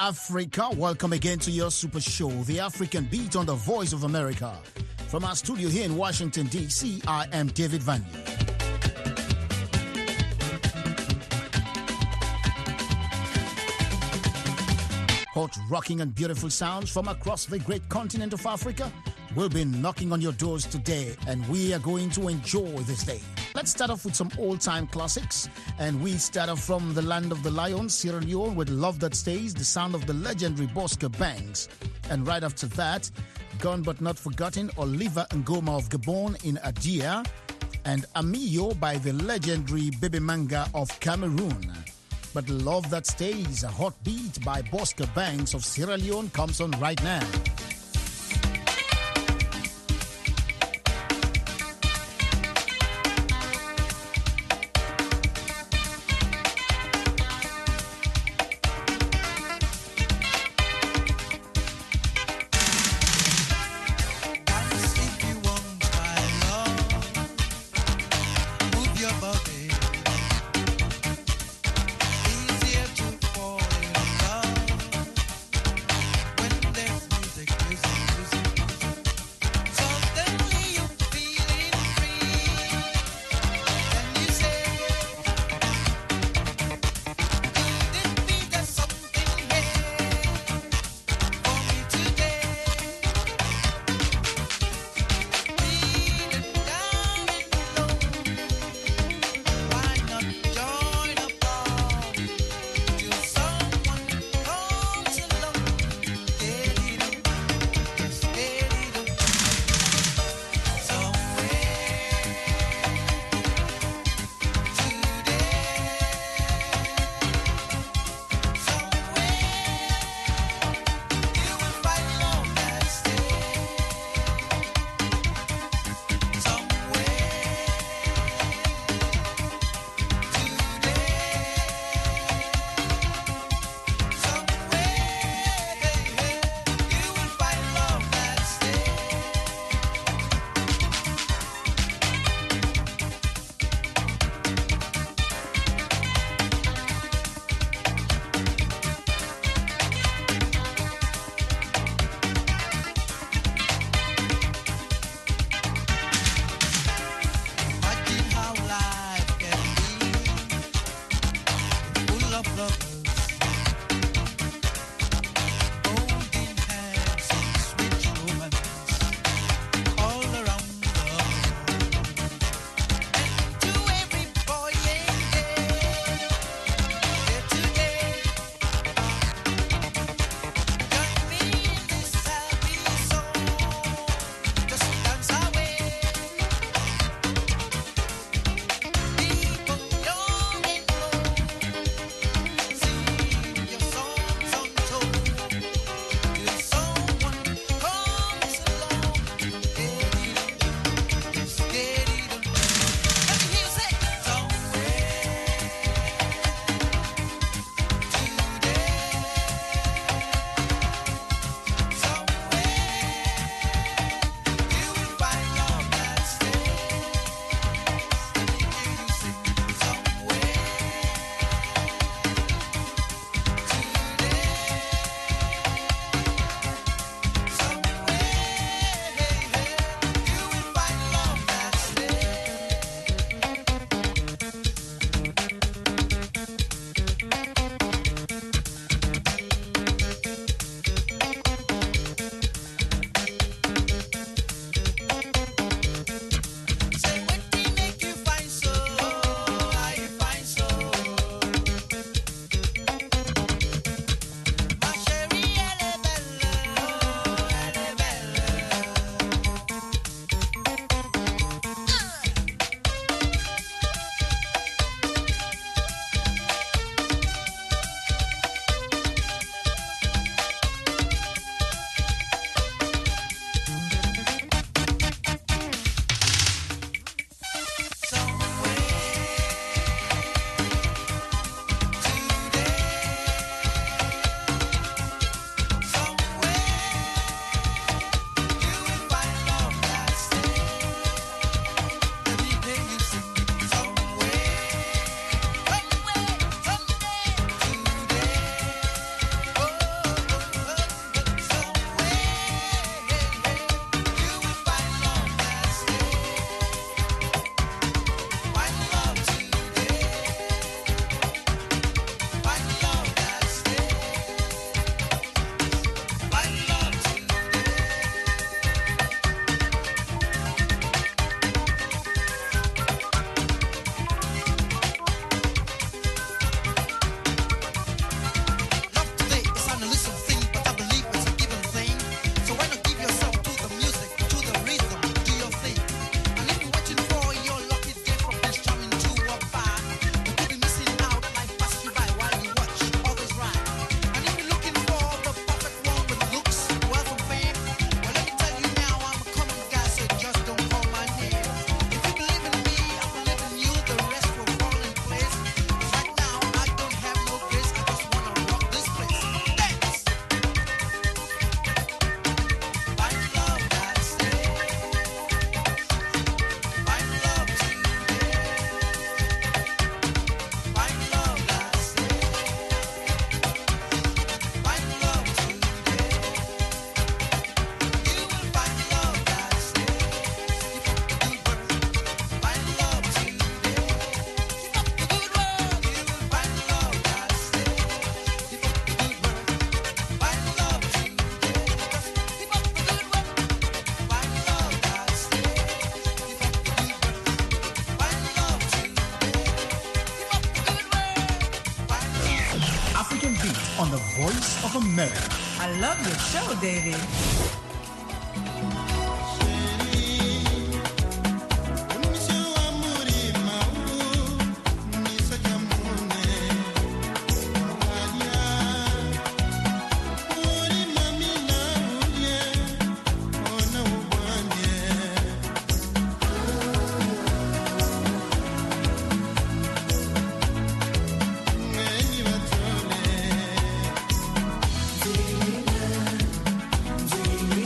Africa. Welcome again to your super show, The African Beat on the Voice of America. From our studio here in Washington, D.C., I am David Van. Hot, rocking and beautiful sounds from across the great continent of Africa will be knocking on your doors today, and we are going to enjoy this day. Let's start off with some old-time classics, and we start off from the land of the lions, Sierra Leone, with Love That Stays, the sound of the legendary Bosca Banks. And right after that, Gone But Not Forgotten, Oliver Ngoma of Gabon in Adia, and Amiyo by the legendary Baby Manga of Cameroon. But Love That Stays, a hot beat by Bosca Banks of Sierra Leone, comes on right now. voice of America. I love your show, Davey. Baby,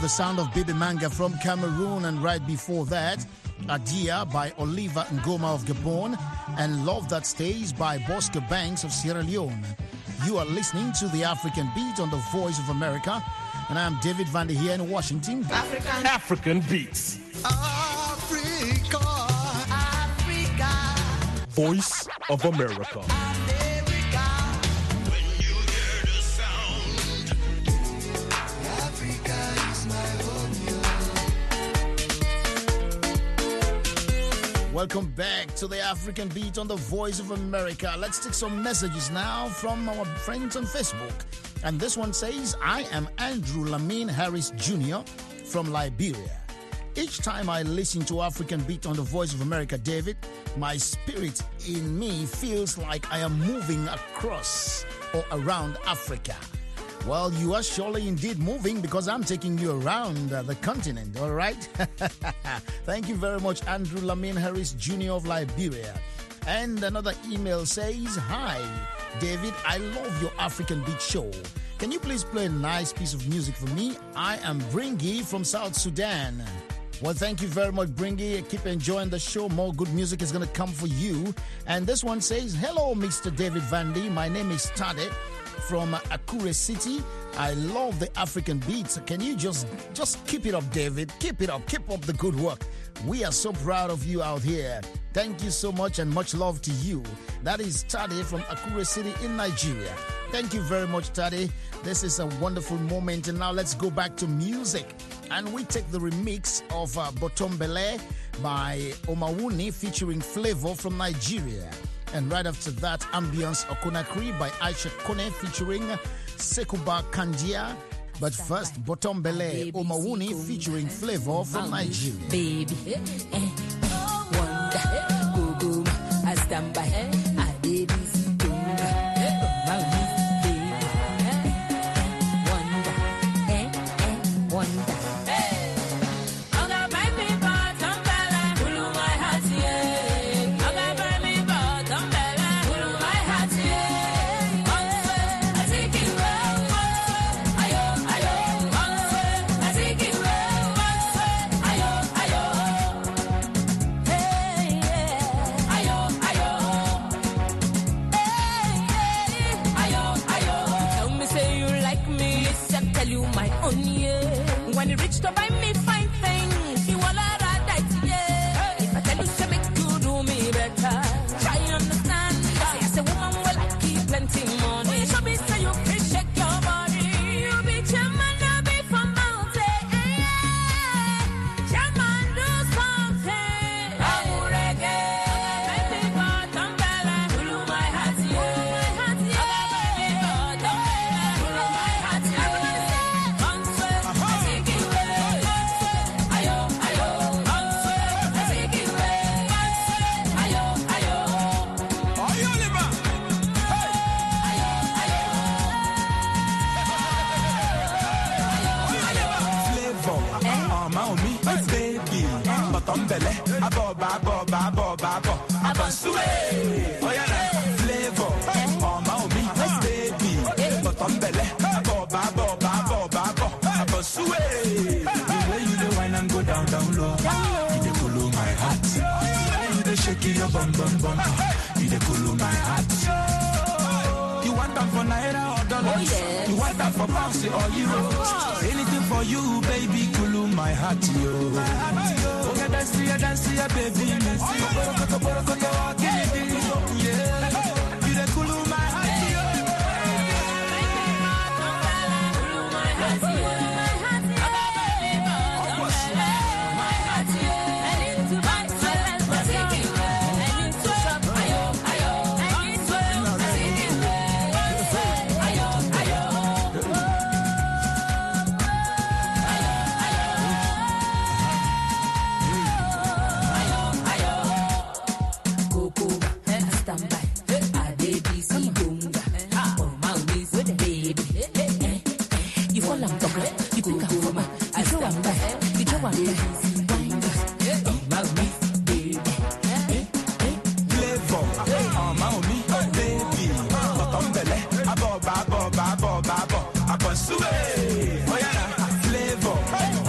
the sound of Baby Manga from Cameroon, and right before that, Adia by Oliver Ngoma of Gabon, and Love That Stays by Bosco Banks of Sierra Leone. You are listening to the African Beat on the Voice of America, and I'm David Van Der here in Washington. African Beats. Africa. Voice of America. Welcome back to the African Beat on the Voice of America. Let's take some messages now from our friends on Facebook. And this one says, I am Andrew Lamine Harris Jr. from Liberia. Each time I listen to African Beat on the Voice of America, David, my spirit in me feels like I am moving across or around Africa. Well, you are surely indeed moving because I'm taking you around the continent, all right? Thank you very much, Andrew Lamine Harris Jr. of Liberia. And another email says, Hi, David, I love your African Beat show. Can you please play a nice piece of music for me? I am Bringy from South Sudan. Well, thank you very much, Bringy. Keep enjoying the show. More good music is going to come for you. And this one says, Hello, Mr. David Vandy. My name is Tade from Akure City. I love the African beats. Can you just keep it up, David? Keep it up. Keep up the good work. We are so proud of you out here. Thank you so much and much love to you. That is Tade from Akure City in Nigeria. Thank you very much, Tade. This is a wonderful moment. And now let's go back to music. And we take the remix of Botombele by Omawuni featuring Flavor from Nigeria. And right after that, Ambience Okonakri by Aisha Kone featuring Sekuba Kandia. But first, Botombele Omawuni featuring Flavor from Nigeria. Baby, wonder, go go, I stand by, I did this, wonder, wonder. When you reach to buy me fine things, you all are right, yeah. If I tell you to make you do me better, try and understand. Say as a woman, well, I keep plenty money. When you show me, say you can shake your body. You be chairman, you be from mountain. Chairman, do something. I'm reggae. Baby, but I'm better. Pull my heart, yeah. Baby, but I'm better. Pull my heart, yeah. Shake your bum bum bum, you the cool my heart. You want them for naira or dollars? Oh, yes. You want them for pounds or euros? Anything for you, baby, cool my heart, yo. Okay, dance, baby. Yeah, you the cool my heart, yo. Flavor,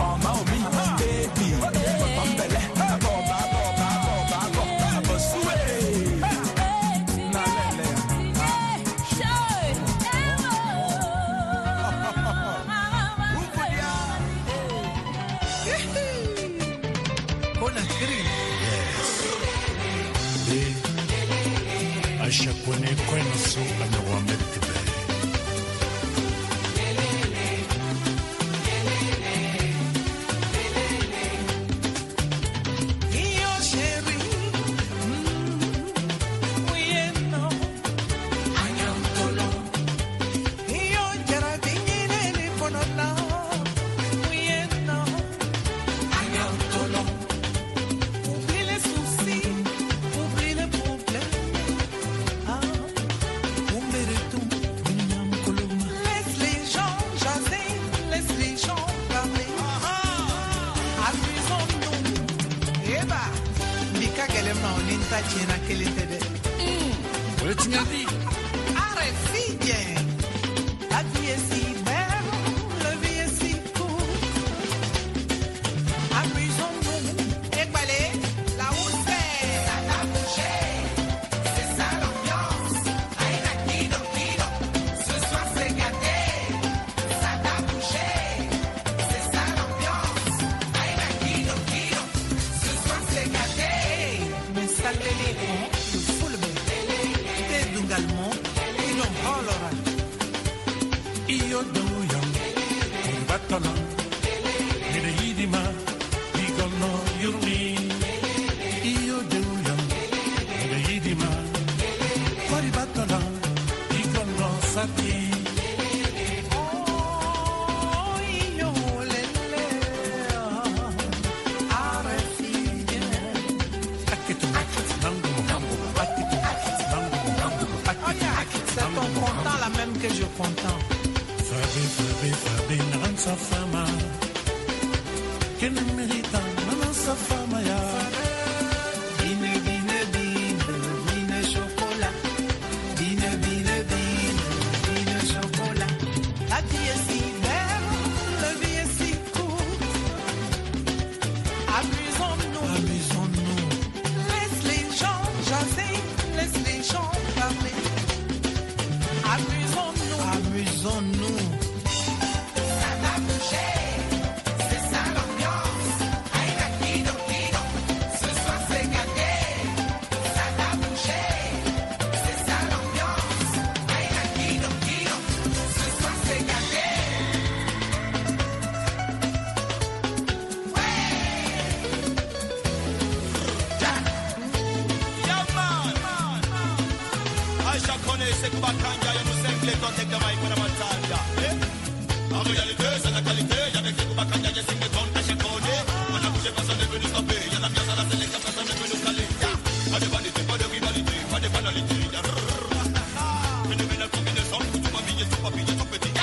La vie est si belle, la vie est si cool. Amusons-nous, et balai, là où c'est. Ça t'a bougé, c'est ça l'ambiance. Aïna kido kido, ce soir c'est gâté. Ça t'a bougé, c'est ça l'ambiance. Aïna kido kido, ce soir c'est gâté. Mais ça l'élé, le full bébé, t'es dungalmo, ils n'ont pas l'oral. Io do young, batana. Mire idima, digo no yurmi. Io do young, mire idima. Fari batana, digo no sati. Oh, io lele, arefide. Akitu, nangu, nangu, akitu, nangu, nangu, Oh yeah, c'est ton content la même que je content. Fabi, nansa fama. Que ne merita, nansa fama ya. Bine, bine, bine, bine chocolat. Bine, bine, bine, bine chocolat. La vie est si belle, la vie est si cool. Amusons-nous, amusons-nous. Laisse les gens jaser, laisse les gens parler. Amusons-nous, amusons-nous. Ça t'a bougé, c'est ça l'ambiance. Aïna kido kido, ce soir c'est gâté. Ça t'a bougé, c'est ça l'ambiance. Aïna kido kido, ce soir c'est gâté. Ouais. Aisha Kone Sekbakanja, nous sommes les contacts de Mike Ramatanda. En réalité, c'est la qualité. Il y a des Sekbakanja, il y a des tonnes de Chekone. On a bougé, personne n'est venu stopper. Il y a la pièce à la sélection, personne n'est venu caler. Pas de vanité, pas de rivalité, pas de banalité. Phénoménal combinaison, tout m'habiller, tout papiller, tout petit.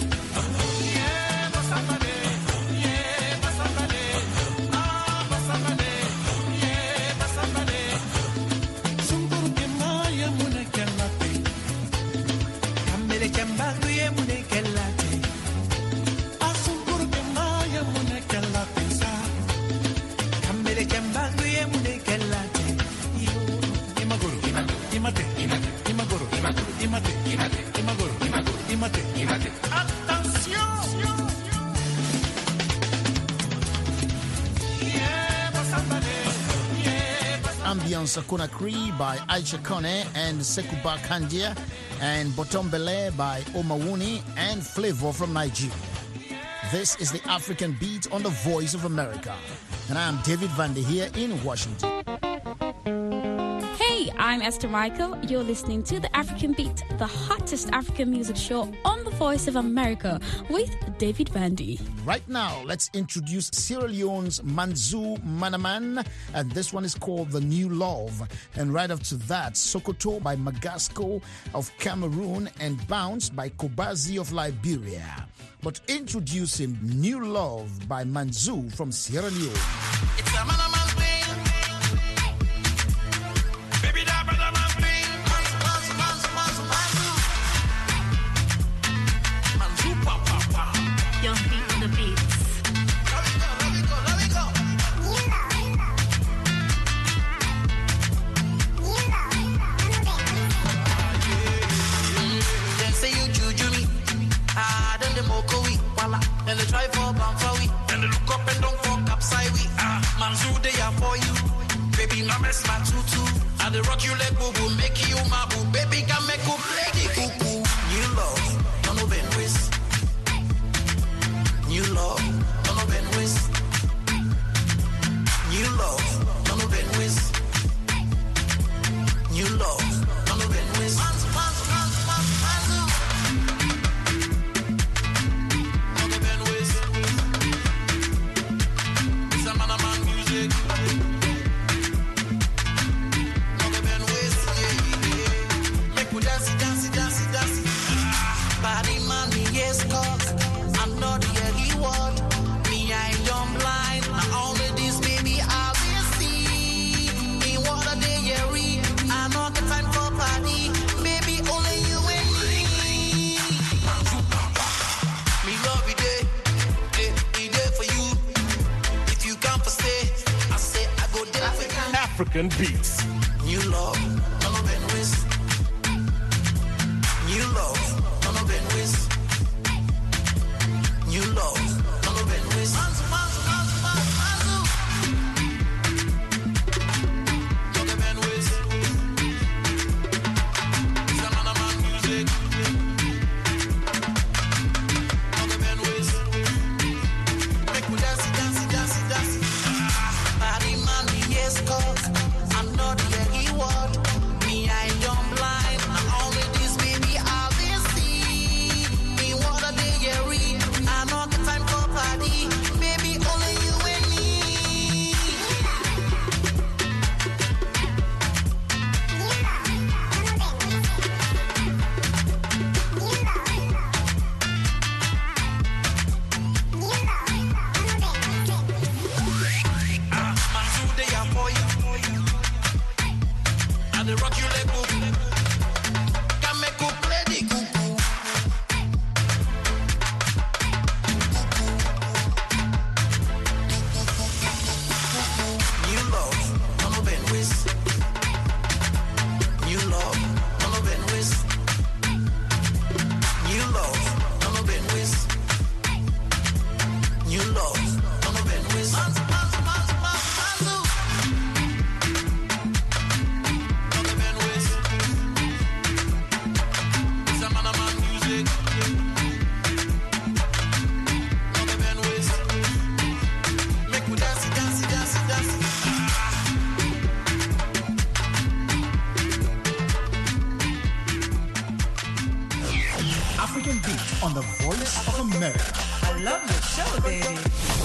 Kambele kembangu ye mune kelate. Kambele kembangu ye mune kelate. Imagoro, imate, imagoro, imate, imagoro, imate. Attention! Ambiance Conakry by Aisha Kone and Sekuba Kandia, and Botombele by Omawuni and Flavor from Nigeria. This is the African Beat on the Voice of America. And I am David Vande here in Washington. Hey, I'm Esther Michael. You're listening to The African Beat, the hottest African music show on the Voice of America with David Vandy. Right now, let's introduce Sierra Leone's Manzou Manaman, and this one is called The New Love. And right after that, Sokoto by Magasco of Cameroon and Bounce by Kobazi of Liberia. But introducing New Love by Manzou from Sierra Leone. It's a man thing. Baby, that brother man thing. Manzou, papa. Young beat on the beats. Let me go. They say you juju me. Then they mock we. Then they try for bumper we. Then they look up and don't fuck upside we. Manzou, they are for you. Baby, my mess, my tutu. And the rock you let boo boo make you my boo. Baby, can make you play the cuckoo. New love, don't know Ben West. New love, don't know Ben West. New love, don't know Ben West. New love, don't know Ben West. African beats. New love, no Ben West. New love, no Ben West. New love, no Ben West. Manzu, manzu, manzu, manzu, manzu. No Ben West. Zamana man music. No Ben West. Make we dance, dance, dance, dance. Body man, yes, cause I'm not the reward. Me, I don't blind. I'm only this baby, I'll be see. Me, what a day, Gary. I know the time for party. Baby, only you and me. Man, today I'm for you. And the rock you let go. Can make you play the cuckoo. New love, no Ben West. New love, no Ben West. New love, no Ben West. New love, no Ben West. Manzu, manzu, manzu, manzu, manzu. No Ben West. Zamana man music. No Ben West. Make we dance, dance, dance, dance. African Beat on the Voice of America. I love your show, Davey.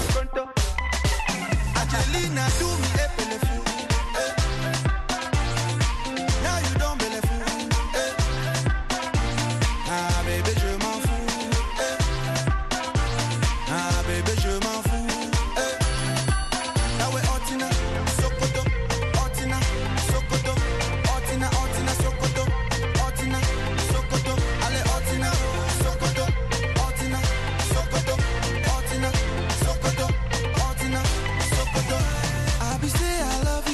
Angelina, do me a pelefou. Now you don't pelefou. Ah bébé, je m'en fous. Ah bébé, je m'en fous. Now we Otina, Sokoto, Otina, Sokoto, Otina, Otina, Sokoto, Otina, Sokoto. Allez Otina, Sokoto, Otina, Sokoto, Otina, Sokoto, Otina, Sokoto. I be say I love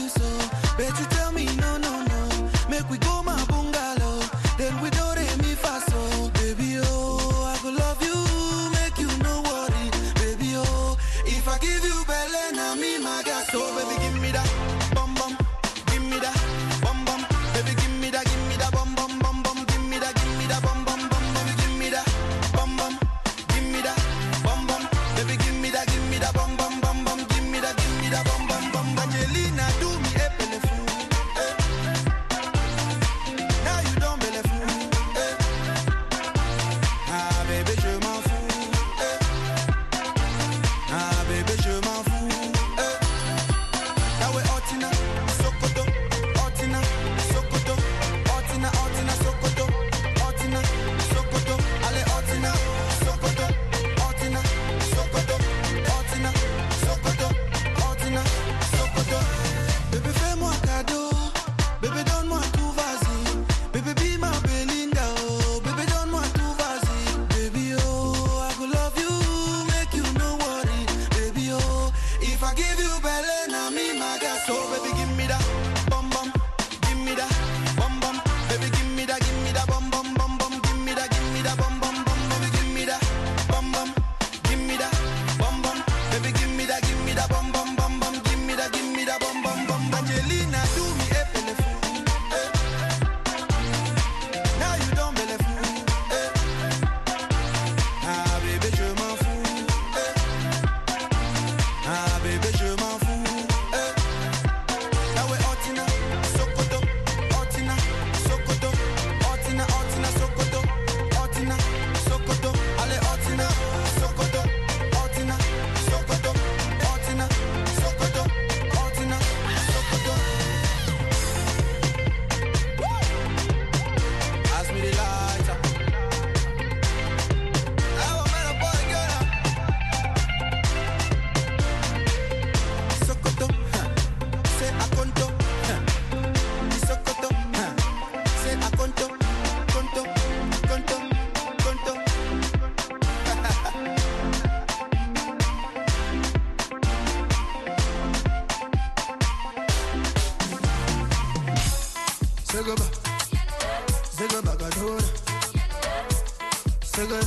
Nigga.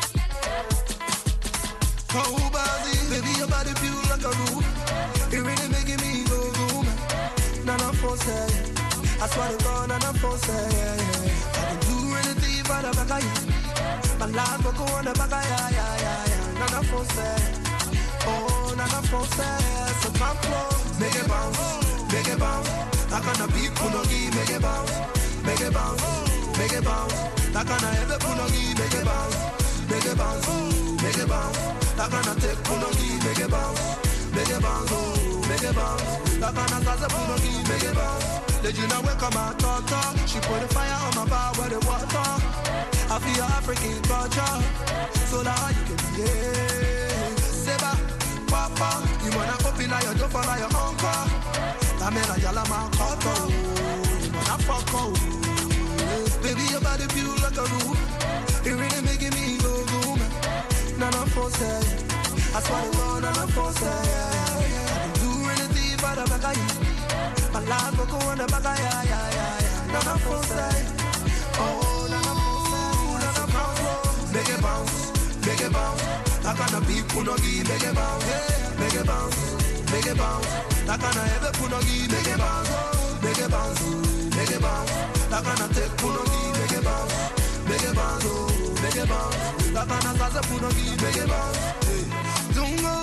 Kobazi, baby, your body feel like a room. It really making me go boom. Nana for say, I swear to God, Nana for say, I can do anything for the back of you. My life will go on the back of ya. Nana for say, oh, Nana for say, so my flow, make it bounce, make it bounce. I can't be punogi, make it bounce, make it bounce, make it bounce. I can't ever punogi, make it bounce, make it bounce, make it bounce. I can't take punogi, make it bounce, make it bounce, make it bounce. I can't cause a punogi, make it bounce. Did you know where come my daughter? She put the fire on my bar with the water. I feel African culture, so that you can be yeah. Seba, papa, you wanna open your door for your uncle. I mean, I yell at my auto. I fuck out. Baby, your body feel like a room. It really making me go boom. Nana for say, I swear to God, Nana for say, I can do anything for the back of you. My life will go on the back of ya. Nana for say, oh, Nana for say, Nana for say, make it bounce, make it bounce. I can't be punogi, make it bounce, make it bounce, make it bounce. I can't ever punogi, make it bounce, make it bounce, make it bounce. I can't take punogi, make it bounce, make it bounce, make it bounce. I can't cause punogi, make it bounce. Don't go,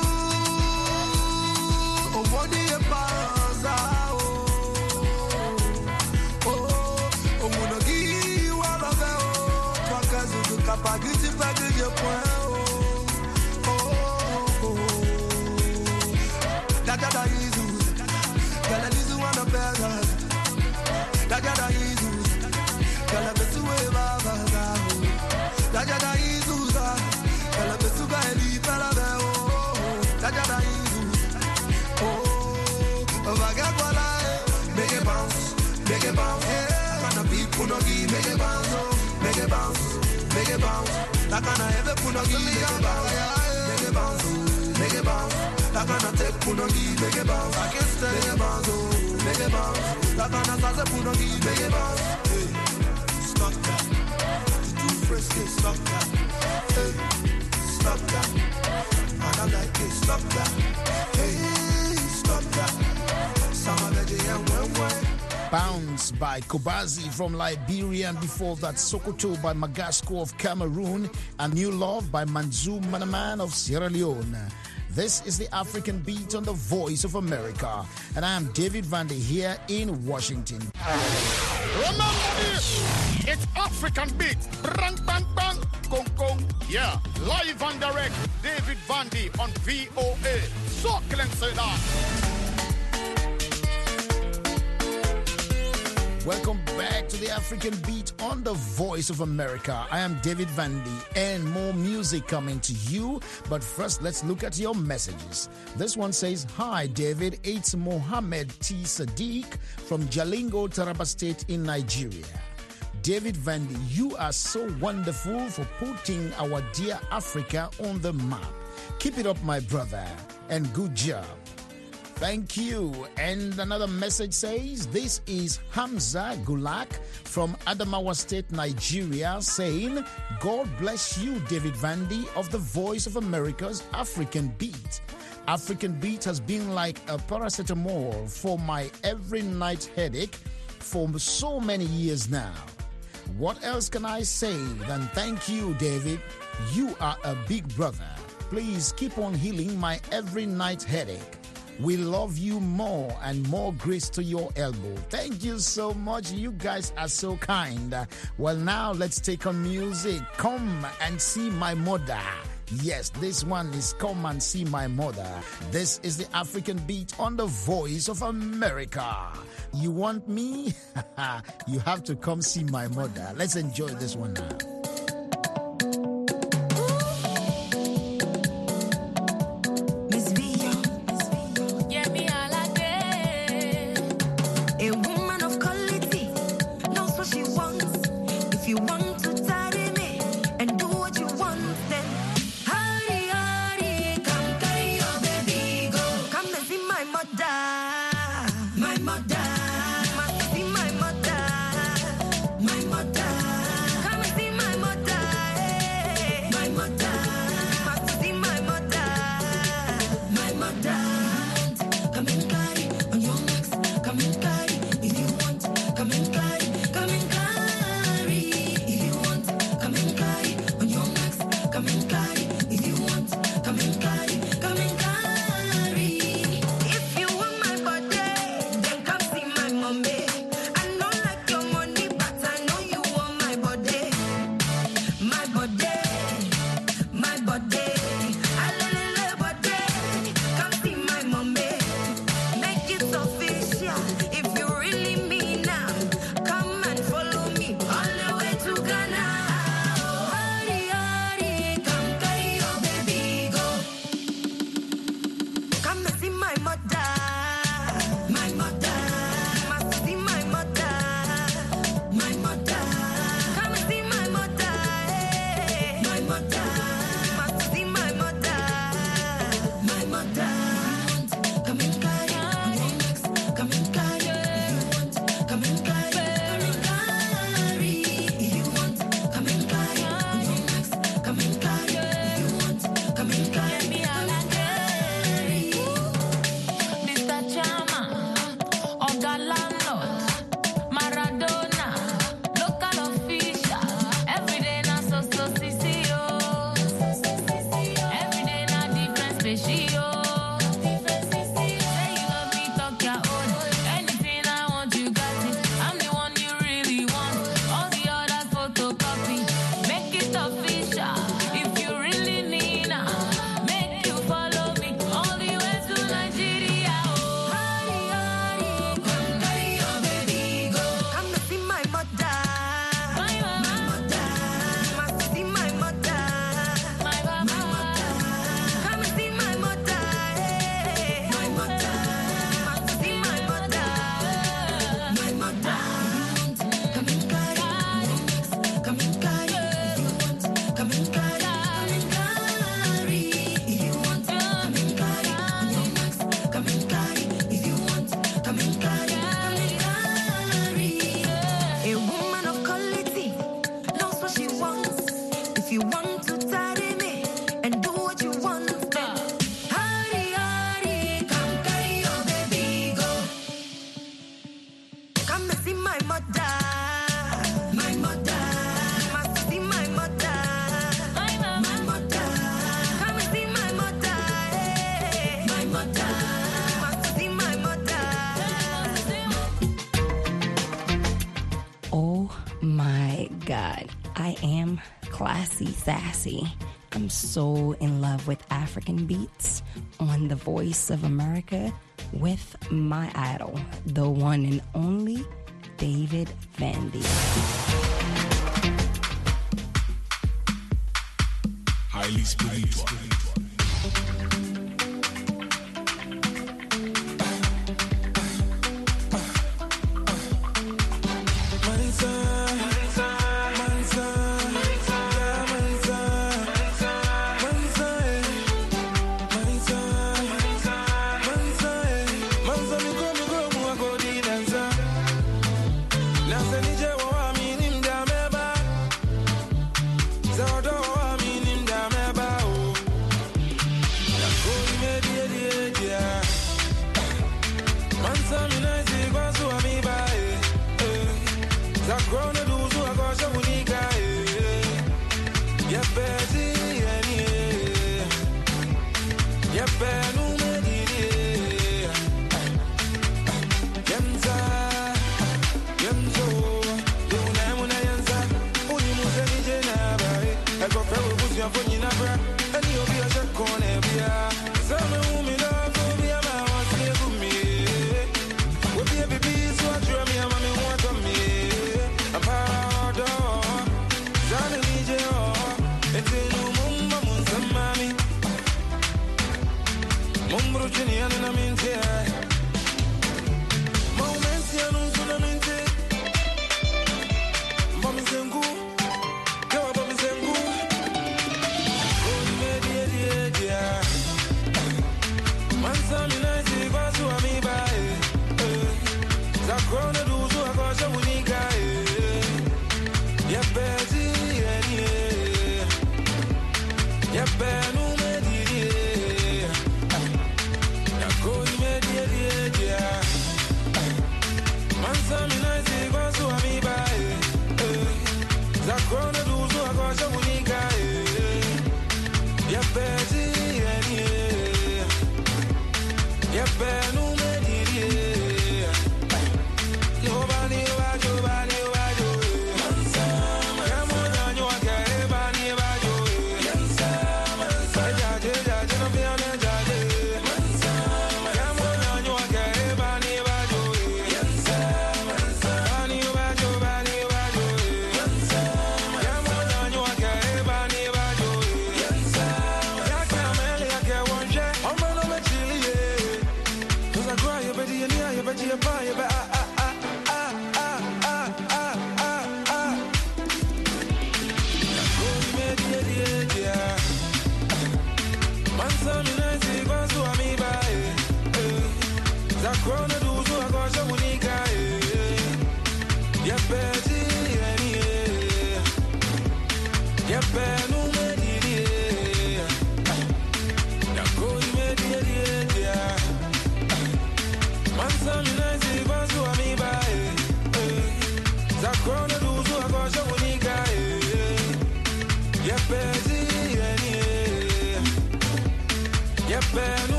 oh, what do you pass? Oh, punogi, what of it? Toi, qu'est-ce que capacité pas que je point. Dada Jesus, girl, I just wanna better. Dada Jesus, girl, I bet you way baba. Dada Jesus, girl, I bet you guy leave pala be oh. Dada Jesus, oh, vagabola, make it bounce, make it bounce. Kana be punogi, make it bounce, make it bounce, make it bounce. Kana ever punogi, make it bounce, make it bounce, make it bounce. I can't take punogi, make it bounce. I can't stay, make it bounce, oh, make it bounce. I can't cause a punogi, make it bounce. Hey, stop that. You too frisky, stop that. Hey, stop that. I don't like it, stop that. Hey, stop that. Some of the young way. Bounce by Kobazi from Liberia, and before that Sokoto by Magasco of Cameroon, and New Love by Manzou Manaman of Sierra Leone. This is the African Beat on the Voice of America, and I am David Vandy here in Washington. Remember this, it's African Beat. Bang, bang, bang, gong, gong. Yeah, live and direct, David Vandy on VOA. So can say that. Welcome back to the African Beat on the Voice of America. I am David Vandy, and more music coming to you. But first, let's look at your messages. This one says, "Hi David, it's Mohammed T. Sadiq from Jalingo, Taraba State in Nigeria. David Vandy, you are so wonderful for putting our dear Africa on the map. Keep it up, my brother, and good job." Thank you. And another message says, this is Hamza Gulak from Adamawa State, Nigeria, saying, "God bless you, David Vandy of the Voice of America's African Beat. African Beat has been like a paracetamol for my every night headache for so many years now. What else can I say than thank you, David? You are a big brother. Please keep on healing my every night headache. We love you more and more grace to your elbow." Thank you so much. You guys are so kind. Well, now let's take on music. Come and see my mother. Yes, this one is Come and See My Mother. This is the African Beat on the Voice of America. You want me? You have to come see my mother. Let's enjoy this one now. My mother, come and see my it official. If you really need make you follow me all the way to Nigeria. Oh, hurry, hurry, come carry your baby go. Come to see my mother. My mother, Must see my mother. my mama. Come and see my mother. Hey. My mother. Must see my mother. My mother. Come and carry. Come and carry. Come and carry. If you want, come and carry. Come and carry. If you want, come and carry. A woman of quality knows what she wants. If you want to tarry me and do what you want, then hurry, hurry, come carry your baby go. Come and see my mother. My mother. Must see my mother. My mama. My mother. Come and see my mother. Hey. My mother. Must see my mother. Oh my God, I am classy sassy. I'm so in love with African beats on the Voice of America with my idol, the one and only David Vandy. Highly spiritual.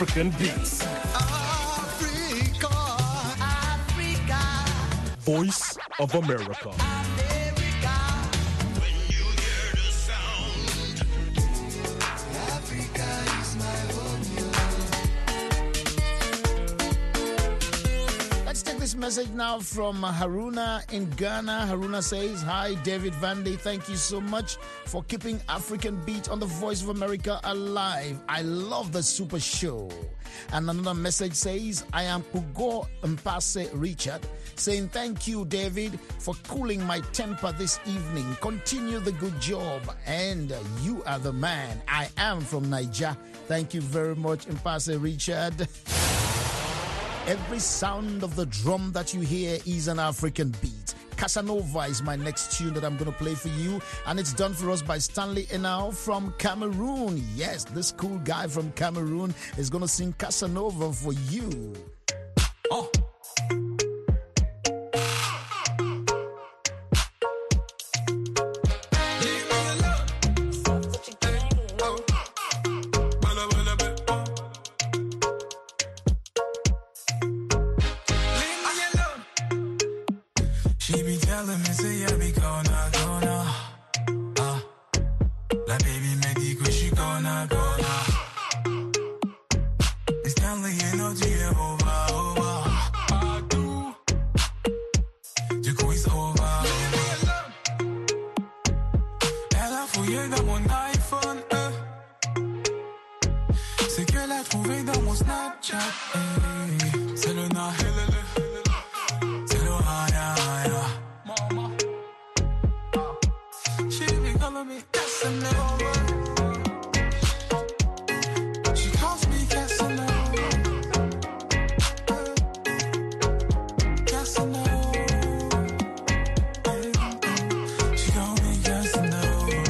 African beats. Africa. Voice of America. Let's take this message now from Haruna in Ghana. Haruna says, "Hi, David Vandy. Thank you so much for keeping African Beat on the Voice of America alive. I love the super show." And another message says, "I am Ugo Mpase Richard, saying thank you, David, for cooling my temper this evening. Continue the good job, and you are the man. I am from Niger." Thank you very much, Mpase Richard. Every sound of the drum that you hear is an African beat. Casanova is my next tune that I'm going to play for you, and it's done for us by Stanley Enau from Cameroon. Yes, this cool guy from Cameroon is going to sing Casanova for you. Oh. She be telling me, say, I be gonna. La baby me dit que je suis gonna. It's Stanley, you know, tu es over. Partout. Du coup, it's over. Elle a fouillé dans mon iPhone, c'est qu'elle a trouvé dans mon Snapchat, c'est le na. She be calling me Casanova. She calls me Casanova. Casanova. She calls me Casanova.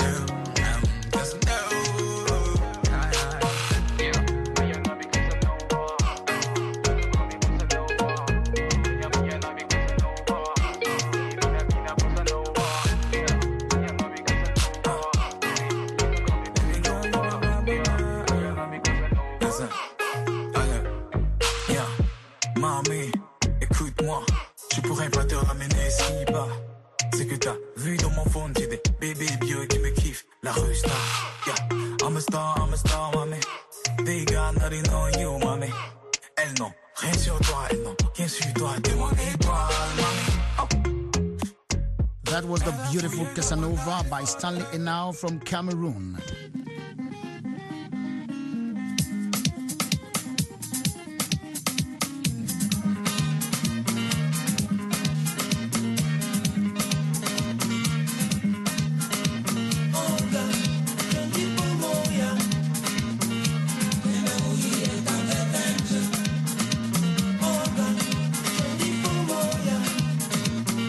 Mamie, écoute-moi, je pourrais pas te ramener si bas. C'est que t'as vu dans mon phone, j'ai des bébés bio qui me kiffent. La rue star, yeah. I'm a star, mamie. They got nothing on you, mamie. Elles n'ont rien sur toi, elles n'ont rien sur toi. T'es mon étoile, mamie. Oh. That was the beautiful Casanova by Stanley Enau from Cameroon.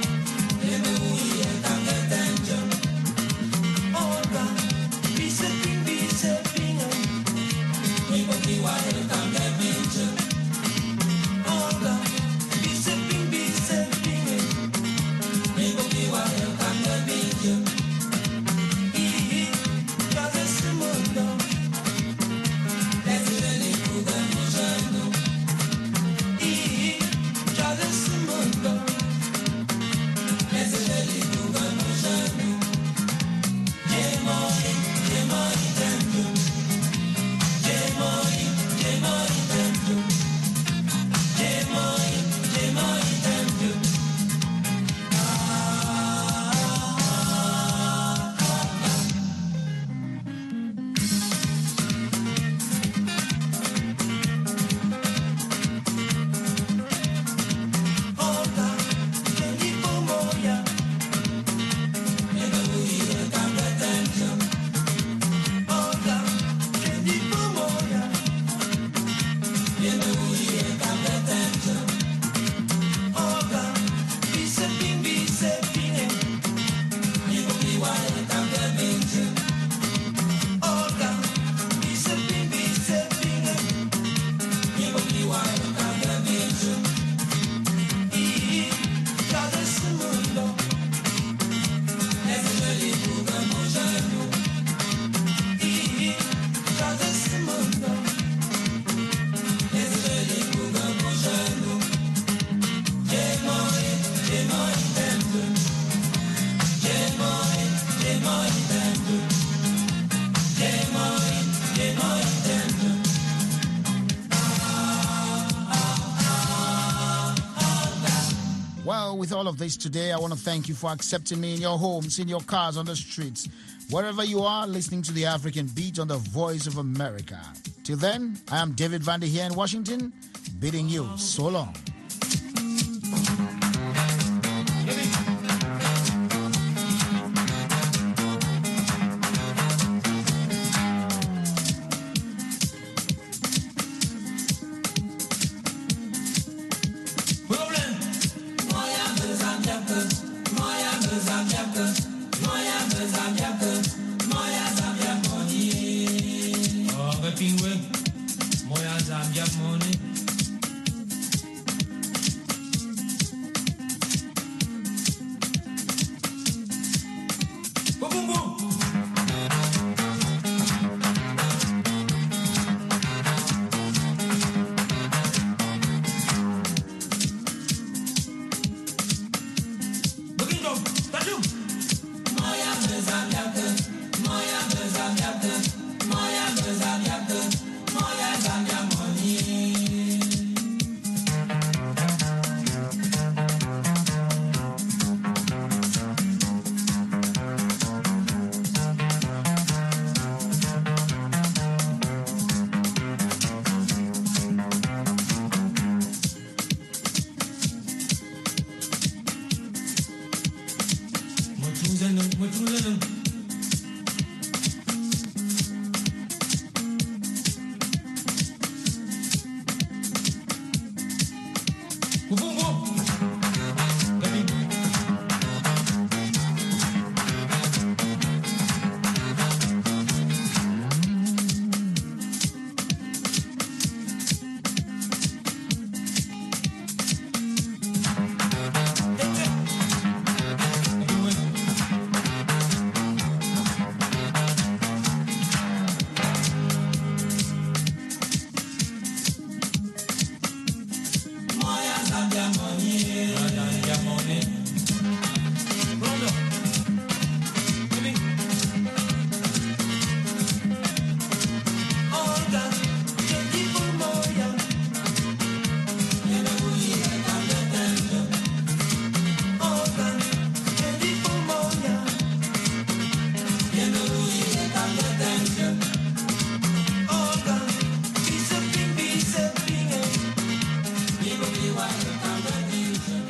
Olga, with all of this today. I want to thank you for accepting me in your homes, in your cars, on the streets, wherever you are, listening to the African Beat on the Voice of America. Till then, I am David Vandy here in Washington, bidding you so long. We're